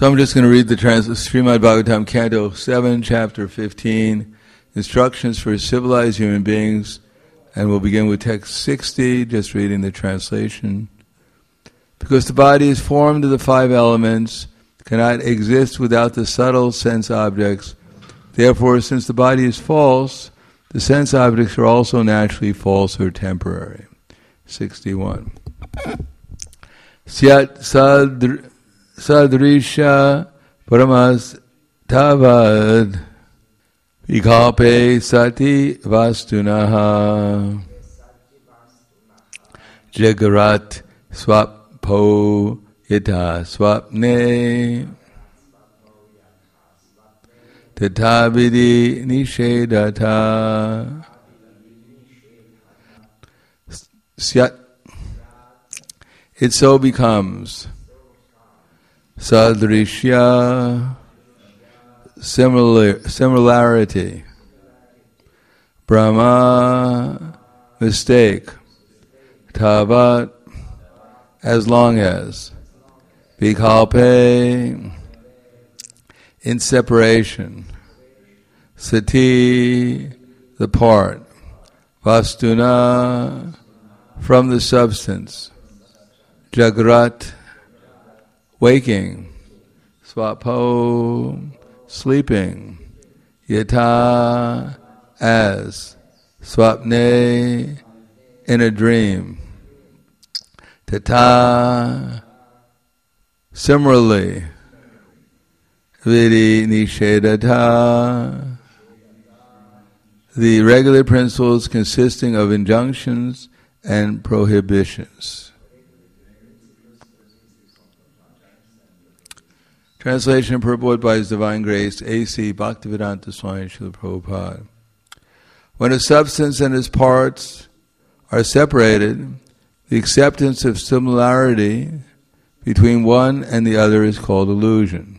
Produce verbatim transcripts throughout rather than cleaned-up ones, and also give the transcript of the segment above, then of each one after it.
So I'm just going to read the trans- Srimad Bhagavatam, Canto seven, Chapter fifteen, Instructions for Civilized Human Beings, and we'll begin with text sixty, just reading the translation. Because the body is formed of the five elements, cannot exist without the subtle sense objects. Therefore, since the body is false, the sense objects are also naturally false or temporary. sixty-one. Syat sadr, sadrisha paramas tavad vikalpe sati vastunaha jagarat swapo yata swapne tatabidi nishedata. Syat, it so becomes. Sadrishya, similar, similarity. Brahma, mistake. Tavat, as long as. Vikalpe, in separation. Sati, the part. Vastuna, from the substance. Jagrat, waking. Swapo, sleeping. Yata, as. Swapne, in a dream. Tata, similarly. Vidi nishedata, the regular principles consisting of injunctions and prohibitions. Translation and purport by His Divine Grace, A C Bhaktivedanta Swami Srila Prabhupada. When a substance and its parts are separated, the acceptance of similarity between one and the other is called illusion.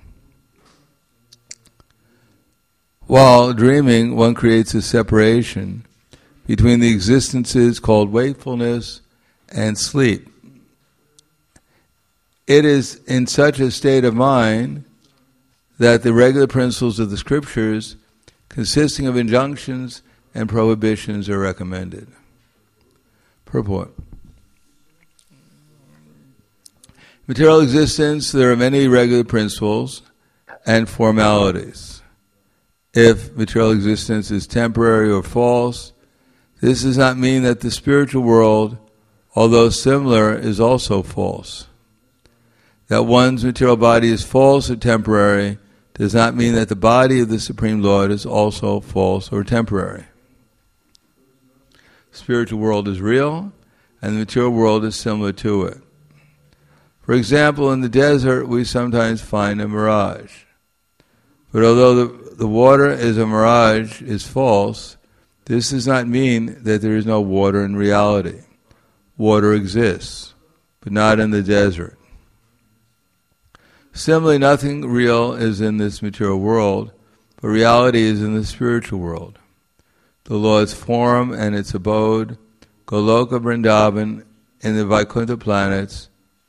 While dreaming, one creates a separation between the existences called wakefulness and sleep. It is in such a state of mind that the regular principles of the scriptures, consisting of injunctions and prohibitions, are recommended. Purport. Material existence, there are many regular principles and formalities. If material existence is temporary or false, this does not mean that the spiritual world, although similar, is also false. That one's material body is false or temporary does not mean that the body of the Supreme Lord is also false or temporary. The spiritual world is real, and the material world is similar to it. For example, in the desert, we sometimes find a mirage. But although the, the water is a mirage, is false, this does not mean that there is no water in reality. Water exists, but not in the desert. Similarly, nothing real is in this material world, but reality is in the spiritual world. The Lord's form and its abode, Goloka Vrindavan, and the Vaikuntha planets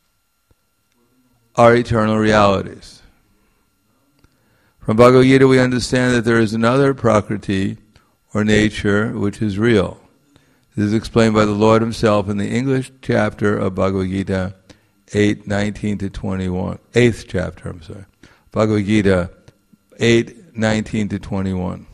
are eternal realities. From Bhagavad Gita we understand that there is another prakriti, or nature, which is real. This is explained by the Lord Himself in the English chapter of Bhagavad Gita, eight, nineteen to twenty-one. Eighth chapter, I'm sorry. Bhagavad Gita, eight, nineteen to twenty-one.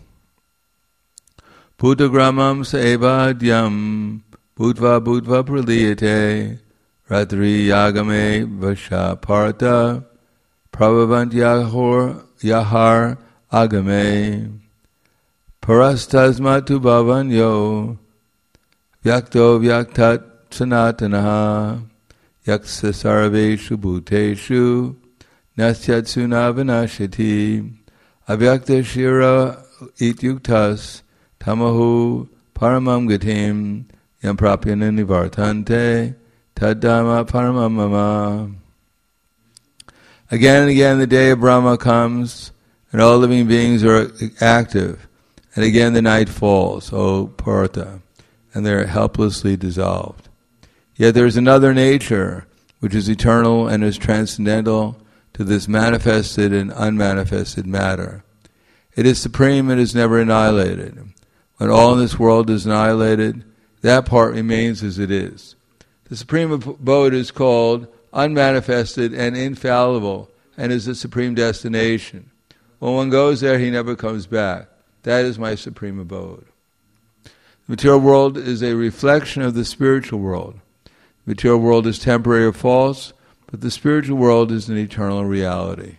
Bhutagramam saevadyam bhutva bhutva praliyate ratri yagame vasha parta prabhavant yahor yahar agame parastasmatu bhavanyo vyakto vyaktat sanatanaha yaksa sarveshu bhuteshu nasyatsuna vinashati avyakta shira ityuktas tamahu paramam gatim yam prapyana nivartante taddama paramam mama. Again and again the day of Brahma comes and all living beings are active, and again the night falls, O Partha, and they are helplessly dissolved. Yet there is another nature which is eternal and is transcendental to this manifested and unmanifested matter. It is supreme and is never annihilated. When all in this world is annihilated, that part remains as it is. The supreme abode is called unmanifested and infallible, and is the supreme destination. When one goes there, he never comes back. That is my supreme abode. The material world is a reflection of the spiritual world. The material world is temporary or false, but the spiritual world is an eternal reality.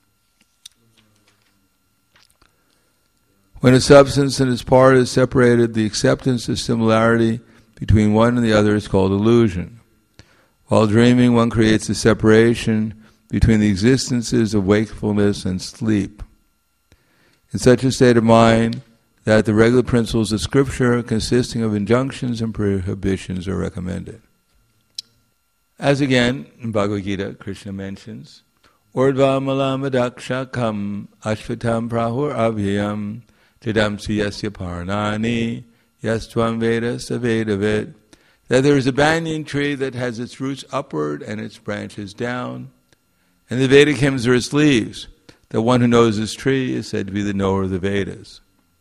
When a substance and its part is separated, the acceptance of similarity between one and the other is called illusion. While dreaming, one creates a separation between the existences of wakefulness and sleep. In such a state of mind, that the regular principles of Scripture, consisting of injunctions and prohibitions, are recommended. As again, in Bhagavad Gita, Krishna mentions, Urdva malamadakshakam ashvatam prahur abhyam Jadamsi yasya parnani yastvam veda savedavit, that there is a banyan tree that has its roots upward and its branches down, and the Vedic hymns are its leaves. The one who knows this tree is said to be the knower of the Vedas.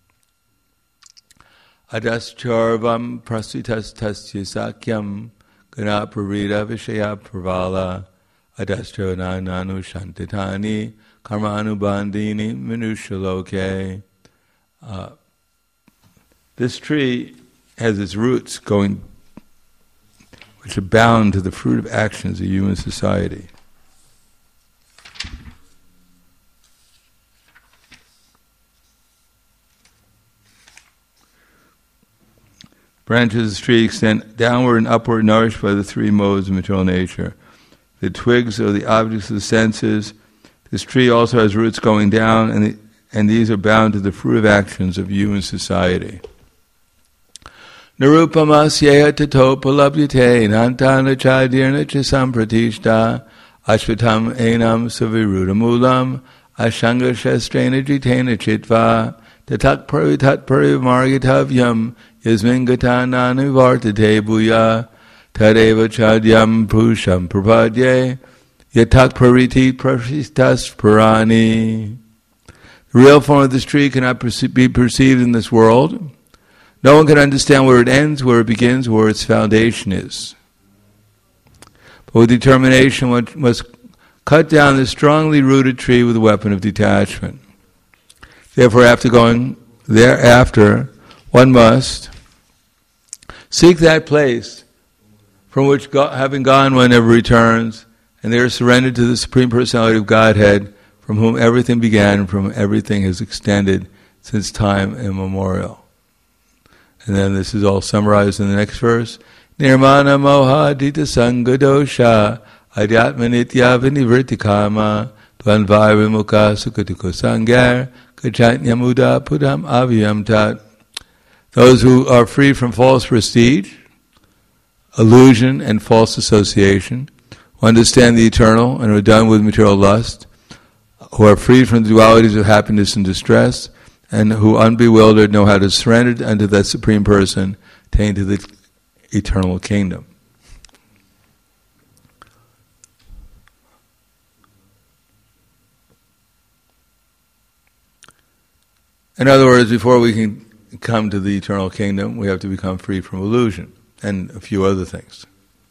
Adascharvam prasitas tasya sakyam gana parida vishaya pravala adascharnananu shantitani karmanu bandini minushaloke. Uh, this tree has its roots going, which are bound to the fruit of actions of human society. Branches of the tree extend downward and upward, nourished by the three modes of material nature. The twigs are the objects of the senses. This tree also has roots going down, and the and these are bound to the fruit of actions of human society. Narupamasyeha tatopalabhyate nantana chadirna chisampratishta ashvatam enam savirudamulam ashanga shastrena jitena chitva tatak paritat parimargitavyam yasmin gatananu vartate bhuya tadeva chadyam pusham prapadye yatak pariti prashistas parani. The real form of this tree cannot perce- be perceived in this world. No one can understand where it ends, where it begins, where its foundation is. But with determination, one must cut down this strongly rooted tree with a weapon of detachment. Therefore, after going thereafter, one must seek that place from which, go- having gone, one never returns, and there surrendered to the Supreme Personality of Godhead, from whom everything began and from whom everything has extended since time immemorial. And then this is all summarized in the next verse. Nirmana moha dita sanga dosha adhyatma nitya vinivritikama dvanvai vimukha sukatuko sangar kachantyamuda pudam avyam tat. Those who are free from false prestige, illusion, and false association, who understand the eternal and are done with material lust, who are freed from the dualities of happiness and distress, and who unbewildered know how to surrender unto that Supreme Person, attain to the eternal kingdom. In other words, before we can come to the eternal kingdom, we have to become free from illusion and a few other things.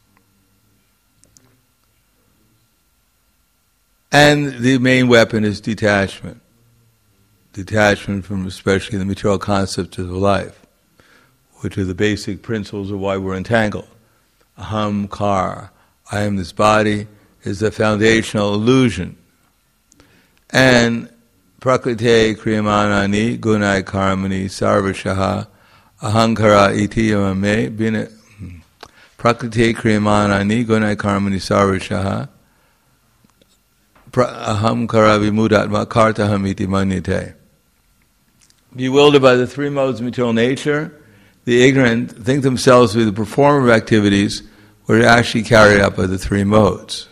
And the main weapon is detachment. Detachment from especially the material concepts of life, which are the basic principles of why we're entangled. Aham, kar, I am this body, is the foundational illusion. And prakrite kriyamanani gunai karmani sarvashaha ahankara iti yamame bina prakrite kriyamanani gunai karmani sarvashaha aham kara vimudatma kartaham iti manyate. Bewildered by the three modes of material nature, the ignorant think themselves to be the performer of activities which are actually carried out by the three modes.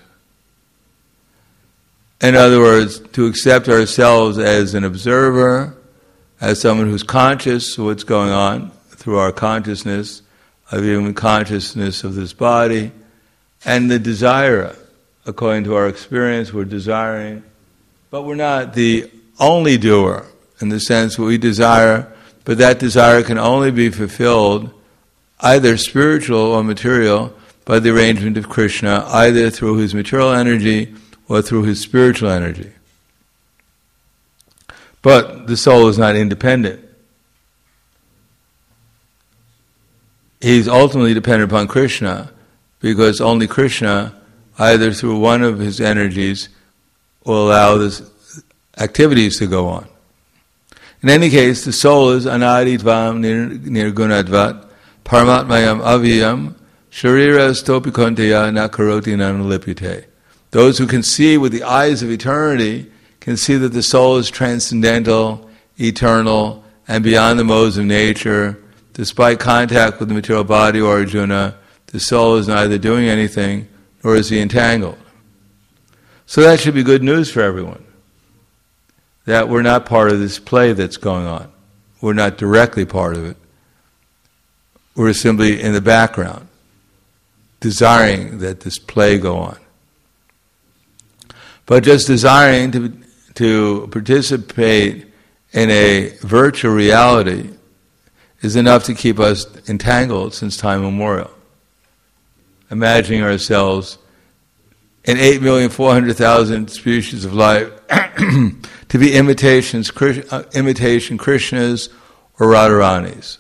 In other words, to accept ourselves as an observer, as someone who's conscious of what's going on through our consciousness, of even consciousness of this body, and the desire according to our experience, we're desiring, but we're not the only doer, in the sense that we desire, but that desire can only be fulfilled, either spiritual or material, by the arrangement of Krishna, either through his material energy or through his spiritual energy. But the soul is not independent. He's ultimately dependent upon Krishna, because only Krishna, either through one of his energies, will allow this activities to go on. In any case, the soul is anaditvam nirgunadvat paramatmayam avyam sharira stopikonteya nakaroti nanulipite. Those who can see with the eyes of eternity can see that the soul is transcendental, eternal, and beyond the modes of nature. Despite contact with the material body or Arjuna, the soul is neither doing anything nor is he entangled. So that should be good news for everyone, that we're not part of this play that's going on. We're not directly part of it. We're simply in the background, desiring that this play go on. But just desiring to, to participate in a virtual reality is enough to keep us entangled since time immemorial. Imagining ourselves in eight million four hundred thousand species of life to be imitations, uh, imitation Krishnas or Radharanis.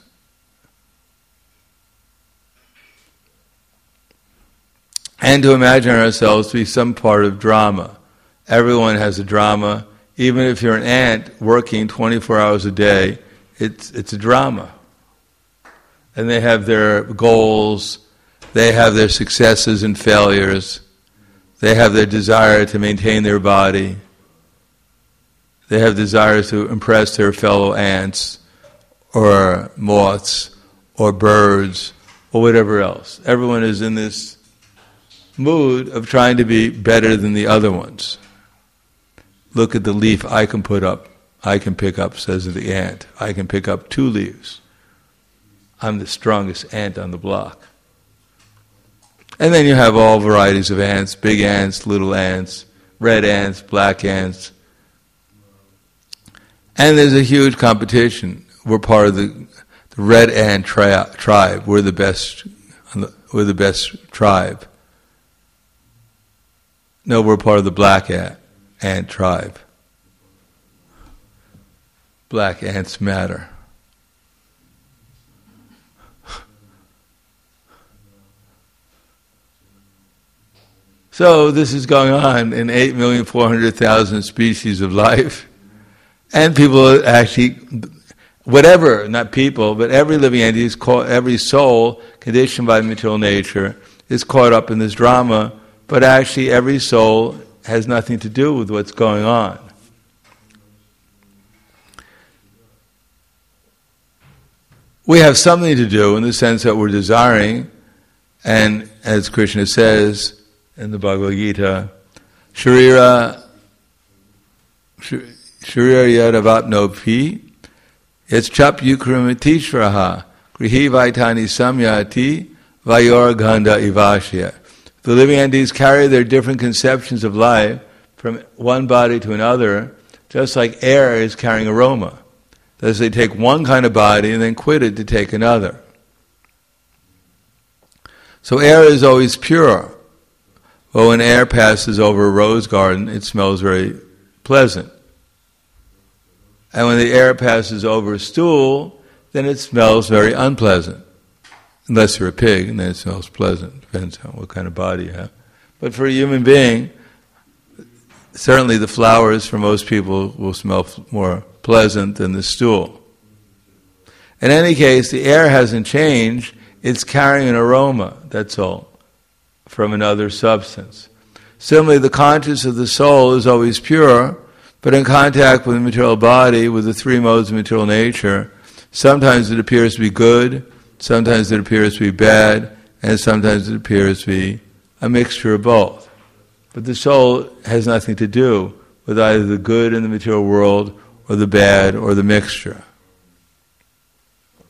And to imagine ourselves to be some part of drama. Everyone has a drama. Even if you're an ant working twenty-four hours a day, it's it's a drama. And they have their goals, they have their successes and failures, they have their desire to maintain their body, they have desires to impress their fellow ants, or moths, or birds, or whatever else. Everyone is in this mood of trying to be better than the other ones. Look at the leaf I can put up, I can pick up, says the ant. I can pick up two leaves. I'm the strongest ant on the block. And then you have all varieties of ants, big ants, little ants, red ants, black ants. And there's a huge competition. We're part of the, the red ant tri- tribe. We're the best. We're the best tribe. No, we're part of the black ant, ant tribe. Black ants matter. So this is going on in eight million four hundred thousand species of life. And people actually, whatever, not people, but every living entity, is caught, every soul conditioned by material nature is caught up in this drama, but actually every soul has nothing to do with what's going on. We have something to do in the sense that we're desiring, and as Krishna says in the Bhagavad Gita, Sharira Sharira yadavatnopi yachap yukrimitishvaraha grihi vaitani samyati vayor gandha ivashya. The living entities carry their different conceptions of life from one body to another, just like air is carrying aroma. Thus they take one kind of body and then quit it to take another. So air is always pure. But when air passes over a rose garden, it smells very pleasant. And when the air passes over a stool, then it smells very unpleasant. Unless you're a pig, and then it smells pleasant. Depends on what kind of body you have. But for a human being, certainly the flowers for most people will smell more pleasant than the stool. In any case, the air hasn't changed. It's carrying an aroma, that's all, from another substance. Similarly, the consciousness of the soul is always pure, but in contact with the material body, with the three modes of material nature, sometimes it appears to be good, sometimes it appears to be bad, and sometimes it appears to be a mixture of both. But the soul has nothing to do with either the good in the material world or the bad or the mixture.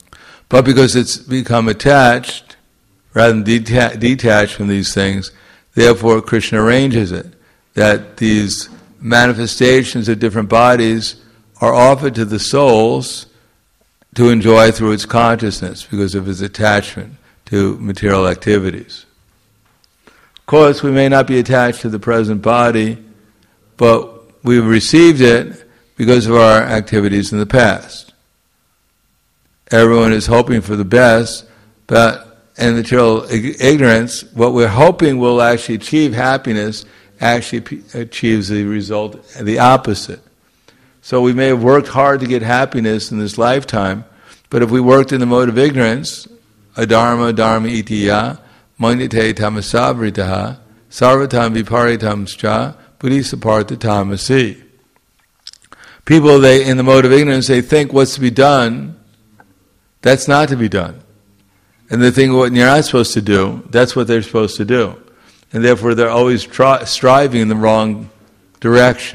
But because it's become attached, rather than deta- detached from these things, Therefore, Krishna arranges it, that these manifestations of different bodies are offered to the souls to enjoy through its consciousness because of its attachment to material activities. Of course, we may not be attached to the present body, but we've received it because of our activities in the past. Everyone is hoping for the best, but in material ignorance, what we're hoping will actually achieve happiness actually p- achieves the result, the opposite. So we may have worked hard to get happiness in this lifetime, but if we worked in the mode of ignorance, adharma dharma itiya, manyate tamasavritaha, sarvatam viparitamscha, buddhisapartha tamasi. People, they in the mode of ignorance, they think what's to be done, that's not to be done. And they think what you're not supposed to do, that's what they're supposed to do. And therefore they're always try, striving in the wrong direction.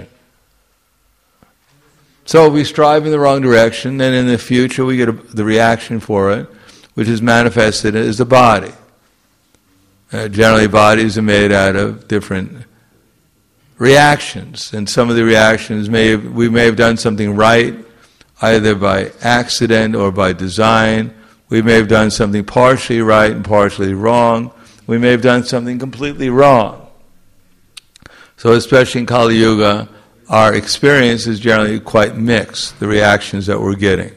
So we strive in the wrong direction, and in the future we get a, the reaction for it, which is manifested as the body. Uh, generally bodies are made out of different reactions, and some of the reactions may have, we may have done something right, either by accident or by design. We may have done something partially right and partially wrong. We may have done something completely wrong. So especially in Kali Yuga, our experience is generally quite mixed, the reactions that we're getting.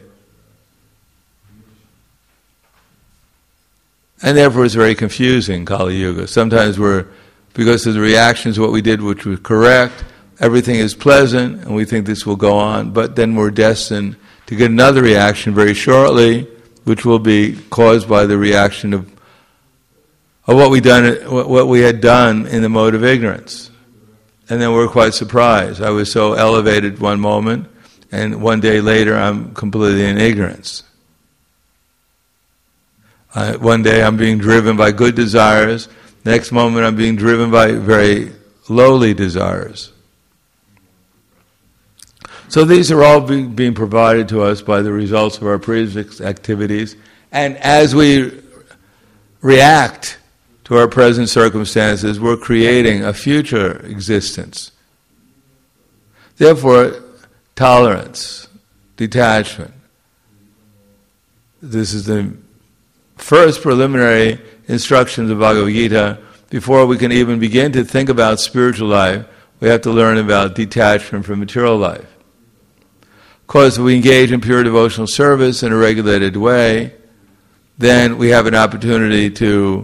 And therefore it's very confusing, Kali Yuga. Sometimes we're, because of the reactions, what we did which was correct, everything is pleasant, and we think this will go on, but then we're destined to get another reaction very shortly, which will be caused by the reaction of of what we done, what we had done in the mode of ignorance. And then we're quite surprised. I was so elevated one moment, and one day later I'm completely in ignorance. Uh, one day I'm being driven by good desires, next moment I'm being driven by very lowly desires. So these are all be, being provided to us by the results of our previous activities, and as we react to our present circumstances, we're creating a future existence. Therefore, tolerance, detachment. This is the first preliminary instructions of Bhagavad Gita. Before we can even begin to think about spiritual life, we have to learn about detachment from material life. Of course, if we engage in pure devotional service in a regulated way, then we have an opportunity to,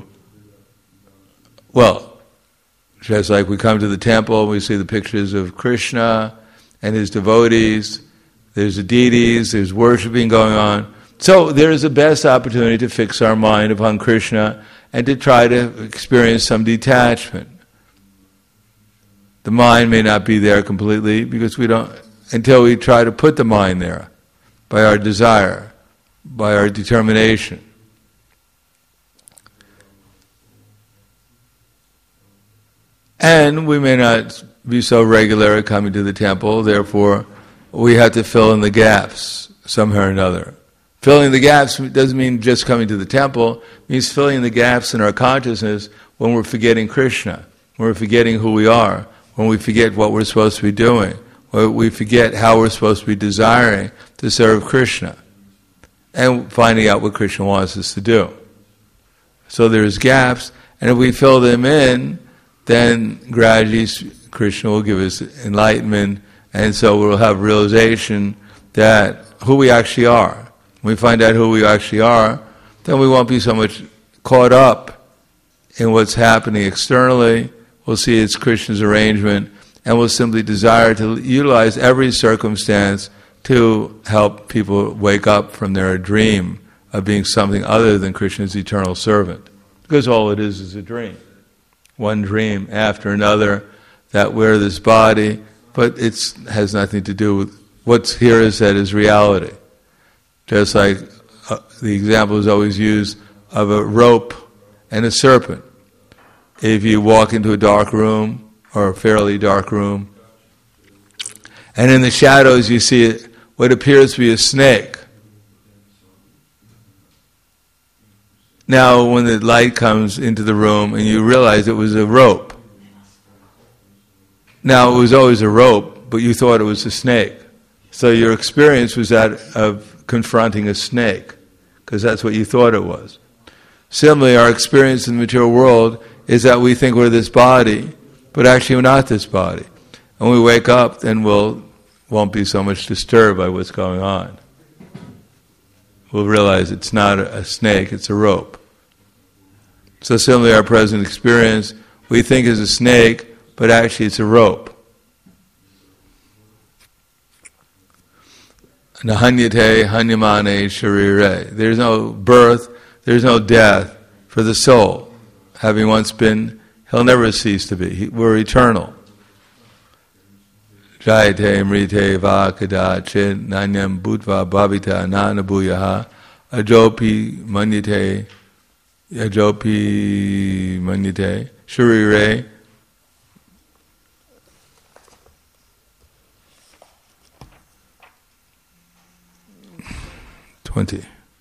well, just like we come to the temple, we see the pictures of Krishna and his devotees, there's the deities, there's worshiping going on. So there's the best opportunity to fix our mind upon Krishna and to try to experience some detachment. The mind may not be there completely because we don't, until we try to put the mind there by our desire, by our determination. And we may not be so regular at coming to the temple, therefore we have to fill in the gaps somehow or another. Filling the gaps doesn't mean just coming to the temple, it means filling the gaps in our consciousness when we're forgetting Krishna, when we're forgetting who we are, when we forget what we're supposed to be doing, when we forget how we're supposed to be desiring to serve Krishna, and finding out what Krishna wants us to do. So there's gaps, and if we fill them in, then gradually Krishna will give us enlightenment, and so we'll have realization that who we actually are. When we find out who we actually are, then we won't be so much caught up in what's happening externally. We'll see it's Krishna's arrangement, and we'll simply desire to utilize every circumstance to help people wake up from their dream of being something other than Krishna's eternal servant. Because all it is is a dream. One dream after another, that we're this body, but it has nothing to do with what's here is said is reality. Just like uh, the example is always used of a rope and a serpent. If you walk into a dark room, or a fairly dark room, and in the shadows you see what appears to be a snake. Now when the light comes into the room and you realize it was a rope, Now, it was always a rope, but you thought it was a snake. So your experience was that of confronting a snake, because that's what you thought it was. Similarly, our experience in the material world is that we think we're this body, but actually we're not this body. And when we wake up, then we'll, won't be so much disturbed by what's going on. We'll realize it's not a snake, it's a rope. So similarly, our present experience, we think is a snake, but actually it's a rope. Nahanyate hanyamane sharire. There's no birth, there's no death for the soul. Having once been, he'll never cease to be. He, we're eternal. Jayate mrite va kada chit nanyam bhutva bhavita nanabuyaha ajopi manyate ajopi manyate sharire. Twenty.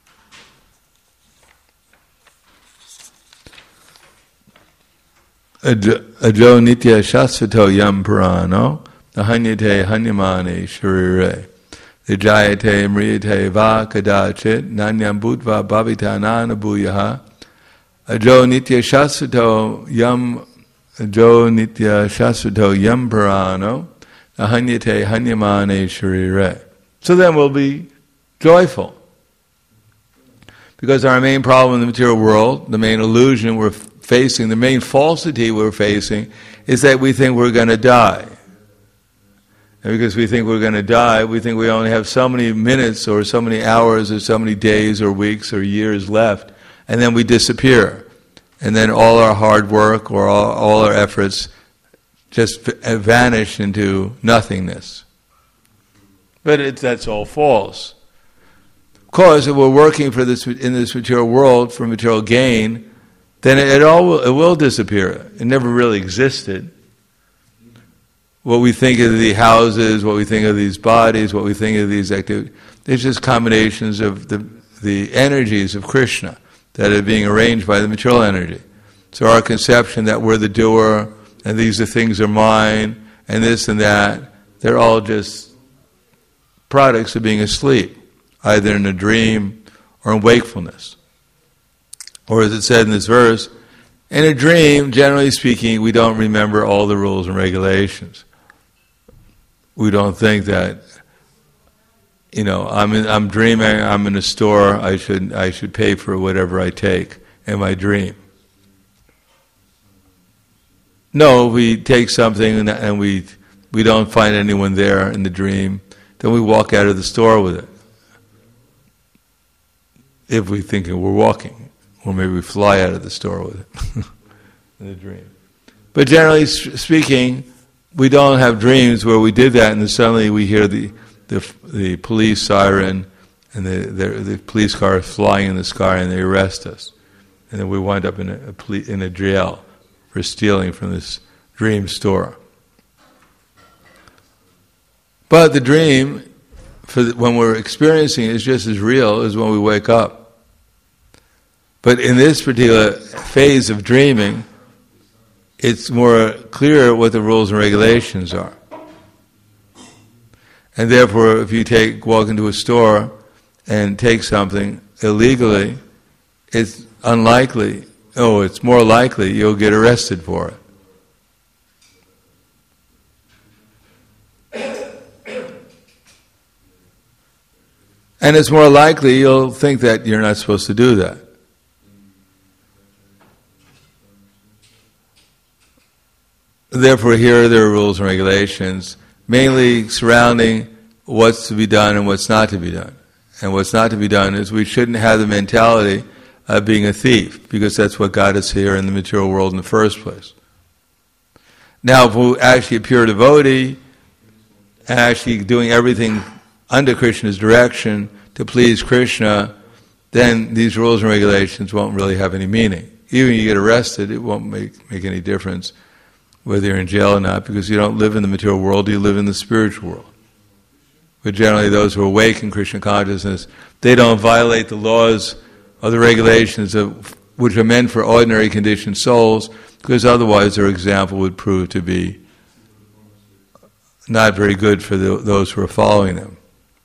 Ajo nitya shasvato yam purano nahanyate hanyamane sharire vijayate mriyate va kadachit nanyam bhutva bhavita nanabuyaha ajo nitya shasvato yam ajo nitya shasvato yam purano nahanyate hanyamane sharire. So then we'll be joyful. Because our main problem in the material world, the main illusion we're facing, the main falsity we're facing, is that we think we're going to die. And because we think we're going to die, we think we only have so many minutes or so many hours or so many days or weeks or years left, and then we disappear. And then all our hard work or all, all our efforts just vanish into nothingness. But it's, that's all false. Of course, if we're working for this in this material world for material gain, then it, it all will, it will disappear. It never really existed. What we think of the houses, what we think of these bodies, what we think of these activities, they're just combinations of the the energies of Krishna that are being arranged by the material energy. So our conception that we're the doer, and these are things are mine, and this and that, they're all just products of being asleep, either in a dream or in wakefulness. Or as it said in this verse, in a dream, generally speaking, we don't remember all the rules and regulations. We don't think that, you know, I'm in, I'm dreaming, I'm in a store, I should I should pay for whatever I take in my dream. No, we take something and, and we we don't find anyone there in the dream, then we walk out of the store with it. If we think we're walking, or maybe we fly out of the store with it in the dream. But generally speaking, we don't have dreams where we did that and then suddenly we hear the the, the police siren and the, the the police car flying in the sky and they arrest us, and then we wind up in a, a poli- in a jail for stealing from this dream store. But the dream, for the, when we're experiencing it, is just as real as when we wake up. But in this particular phase of dreaming, it's more clear what the rules and regulations are. And therefore, if you take walk into a store and take something illegally, it's unlikely, oh, it's more likely you'll get arrested for it. And it's more likely you'll think that you're not supposed to do that. Therefore, here there are rules and regulations, mainly surrounding what's to be done and what's not to be done. And what's not to be done is we shouldn't have the mentality of being a thief, because that's what got us here in the material world in the first place. Now, if we're actually a pure devotee, and actually doing everything under Krishna's direction to please Krishna, then these rules and regulations won't really have any meaning. Even if you get arrested, it won't make, make any difference whether you're in jail or not, because you don't live in the material world, you live in the spiritual world. But generally those who are awake in Krishna consciousness, they don't violate the laws or the regulations of, which are meant for ordinary conditioned souls, because otherwise their example would prove to be not very good for the, those who are following them.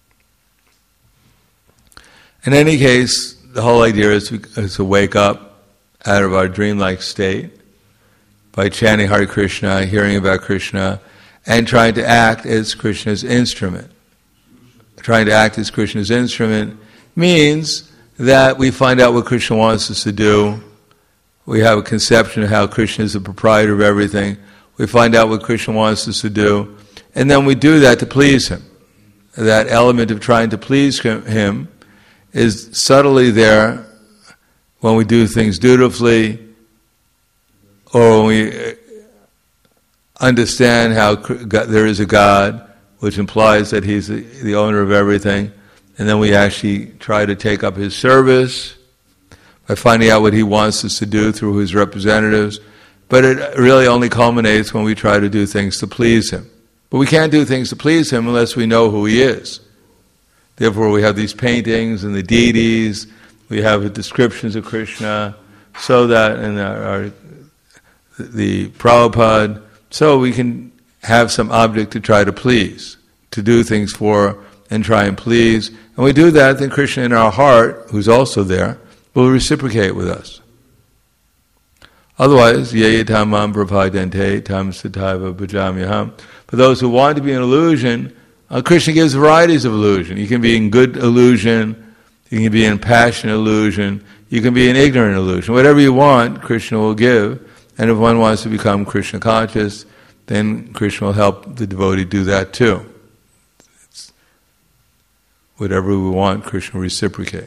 In any case, the whole idea is to, is to wake up out of our dreamlike state by chanting Hare Krishna, hearing about Krishna, and trying to act as Krishna's instrument. Trying to act as Krishna's instrument means that we find out what Krishna wants us to do. We have a conception of how Krishna is the proprietor of everything. We find out what Krishna wants us to do, and then we do that to please Him. That element of trying to please Him is subtly there when we do things dutifully, or when we understand how there is a God, which implies that He's the, the owner of everything, and then we actually try to take up His service by finding out what He wants us to do through His representatives. But it really only culminates when we try to do things to please Him. But we can't do things to please Him unless we know who He is. Therefore we have these paintings and the deities, we have descriptions of Krishna, so that in our, our the Prabhupada, so we can have some object to try to please, to do things for and try and please. And we do that, then Krishna in our heart, who's also there, will reciprocate with us. Otherwise, ye tamam prapadante tam sataiva bhajamyaham. For those who want to be in illusion, uh, Krishna gives varieties of illusion. You can be in good illusion, you can be in passionate illusion, you can be in ignorant illusion. Whatever you want, Krishna will give. And if one wants to become Krishna conscious, then Krishna will help the devotee do that too. It's whatever we want, Krishna will reciprocate.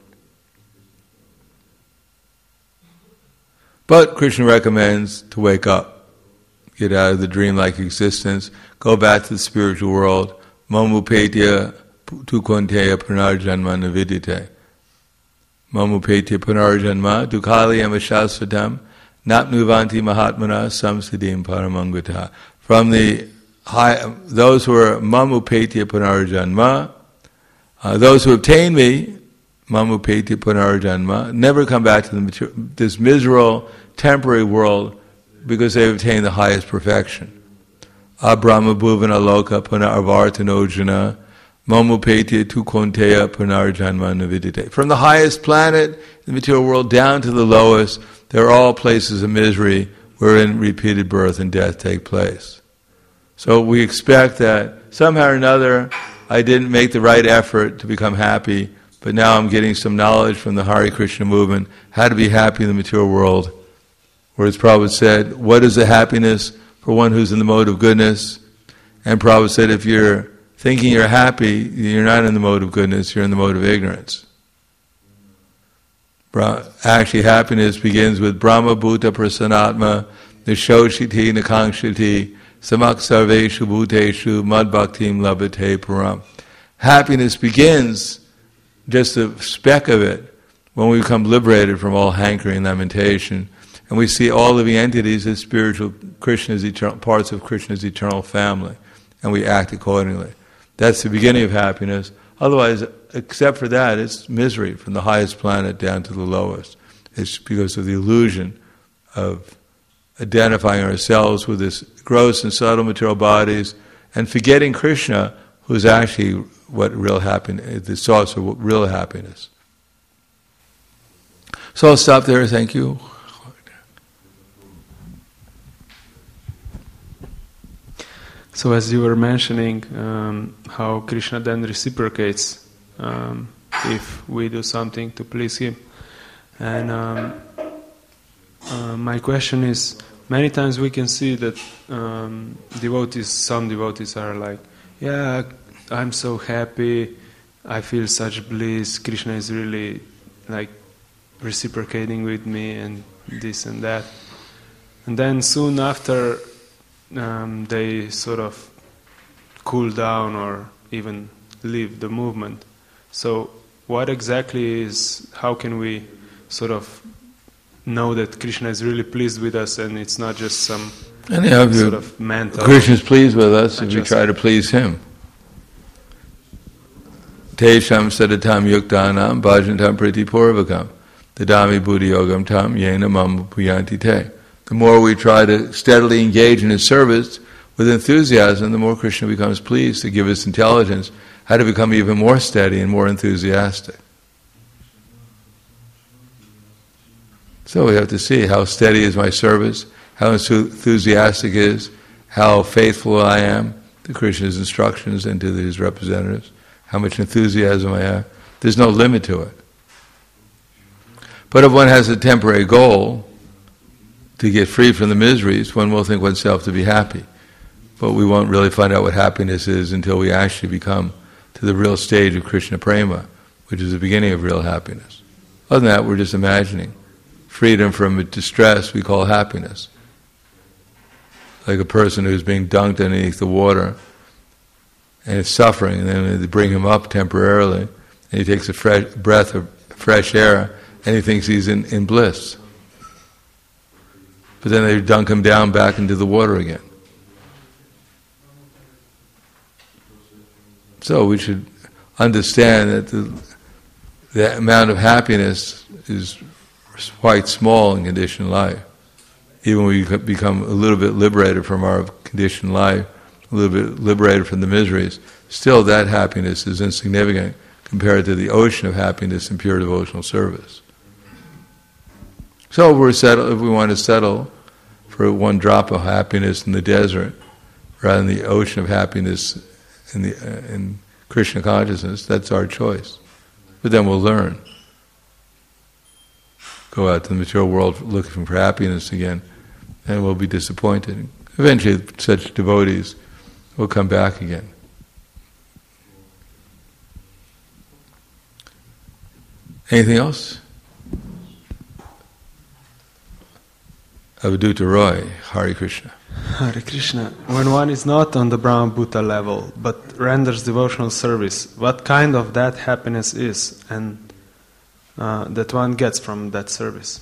But Krishna recommends to wake up, get out of the dreamlike existence, go back to the spiritual world. Mamupetya tukonteya punarjanma navidite. Mamupetya punarjanma dukali amashasvatam napnuvanti mahatmana samsiddhim paramangata. From the high, those who are mamupetya punarjanma, uh, those who obtain me, mamupetya punarjanma, never come back to the mater- this miserable, temporary world because they've attained the highest perfection. Abrahma bhuvana loka punarvartanojana mamupetya tukonteya punarjanma navidite. From the highest planet, the material world, down to the lowest, they're all places of misery wherein repeated birth and death take place. So we expect that somehow or another I didn't make the right effort to become happy, but now I'm getting some knowledge from the Hare Krishna movement how to be happy in the material world. Whereas Prabhupada said, what is the happiness for one who's in the mode of goodness? And Prabhupada said, if you're thinking you're happy, you're not in the mode of goodness, you're in the mode of ignorance. Actually, happiness begins with Brahma Bhuta Prasanatma, Nishoshiti Nakangshiti, Samak Sarveshu Bhuteshu, Mad Bhaktim Labhate Param. Happiness begins, just a speck of it, when we become liberated from all hankering and lamentation, and we see all living entities as spiritual Krishna's eternal, parts of Krishna's eternal family, and we act accordingly. That's the beginning of happiness. Otherwise, except for that, it's misery from the highest planet down to the lowest. It's because of the illusion of identifying ourselves with this gross and subtle material bodies and forgetting Krishna, who's actually what real happiness, the source of real happiness. So I'll stop there. Thank you. So as you were mentioning, um, how Krishna then reciprocates um, if we do something to please Him. And um, uh, my question is, many times we can see that um, devotees, some devotees are like, yeah, I'm so happy, I feel such bliss, Krishna is really like reciprocating with me and this and that. And then soon after, Um, they sort of cool down or even leave the movement. So what exactly is, how can we sort of know that Krishna is really pleased with us and it's not just some Anyhow, sort of mental... Krishna is pleased with us if we try to please Him. Tesham sadatam yuktanam bhajantam priti purvakam dadami buddhi yogam tam yena mam puyanti te. The more we try to steadily engage in His service, With enthusiasm, the more Krishna becomes pleased to give us intelligence how to become even more steady and more enthusiastic. So we have to see how steady is my service, how enthusiastic it is, how faithful I am to Krishna's instructions and to his representatives, how much enthusiasm I have. There's no limit to it. But if one has a temporary goal to get free from the miseries, one will think oneself to be happy. But we won't really find out what happiness is until we actually become to the real stage of Krishna Prema, which is the beginning of real happiness. Other than that, we're just imagining. Freedom from distress we call happiness. Like a person who's being dunked underneath the water and is suffering, and then they bring him up temporarily, and he takes a fresh breath of fresh air, and he thinks he's in, in bliss. But then they dunk him down back into the water again. So we should understand that the, the amount of happiness is quite small in conditioned life. Even when we become a little bit liberated from our conditioned life, a little bit liberated from the miseries, still that happiness is insignificant compared to the ocean of happiness in pure devotional service. So if, we're settle, if we want to settle for one drop of happiness in the desert, rather than the ocean of happiness in, the, uh, in Krishna consciousness, that's our choice. But then we'll learn. Go out to the material world looking for happiness again, and we'll be disappointed. Eventually, such devotees will come back again. Anything else? Avadhuta Roy, Hare Krishna. Hare Krishna. When one is not on the Brahma Bhuta level, but renders devotional service, what kind of that happiness is, and Uh, that one gets from that service?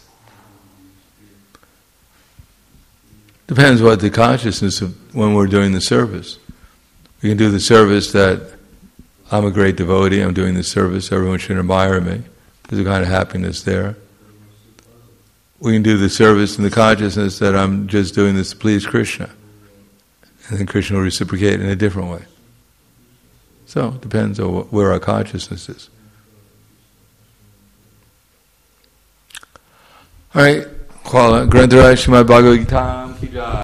Depends what the consciousness of when we're doing the service. We can do the service that I'm a great devotee, I'm doing the service, everyone should admire me. There's a kind of happiness there. We can do the service in the consciousness that I'm just doing this to please Krishna. And then Krishna will reciprocate in a different way. So it depends on where our consciousness is. All right, Kuala Grantaraj Srimad Bhagavad Gita.